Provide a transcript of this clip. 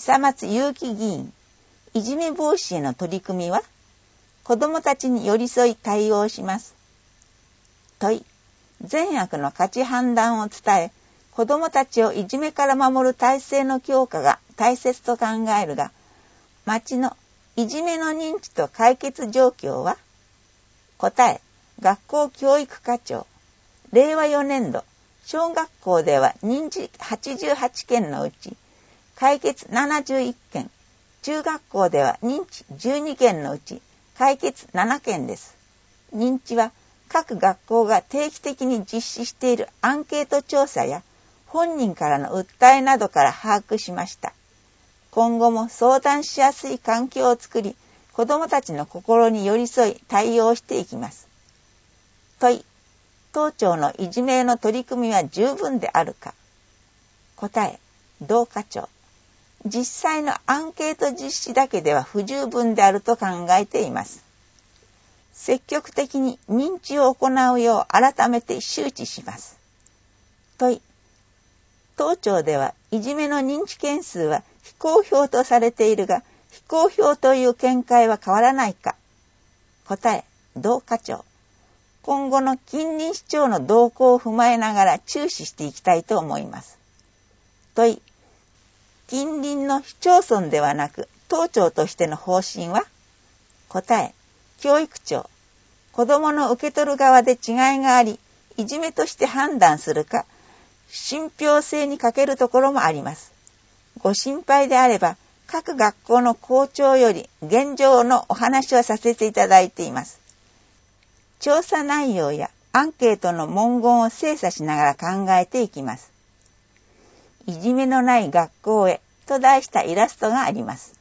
久松祐樹議員、いじめ防止への取り組みは、子どもたちに寄り添い対応します。問い、善悪の価値判断を伝え、子どもたちをいじめから守る体制の強化が大切と考えるが、町のいじめの認知と解決状況は？答え、学校教育課長。令和4年度、小学校では認知88件のうち、解決71件、中学校では認知12件のうち、解決7件です。認知は各学校が定期的に実施しているアンケート調査や本人からの訴えなどから把握しました。今後も相談しやすい環境を作り、子どもたちの心に寄り添い対応していきます。問い、当庁のいじめへの取り組みは十分であるか？答え、同課長。実際のアンケート実施だけでは不十分であると考えています。積極的に認知を行うよう改めて周知します。問い、当庁ではいじめの認知件数は非公表とされているが、非公表という見解は変わらないか？答え、同課長。今後の近隣市長の動向を踏まえながら注視していきたいと思います。問い、近隣の市町村ではなく当庁としての方針は？答え、教育庁。子どもの受け取る側で違いがあり、いじめとして判断するか、信憑性に欠けるところもあります。ご心配であれば、各学校の校長より現状のお話をさせていただいています。調査内容やアンケートの文言を精査しながら考えていきます。いじめのない学校へと題したイラストがあります。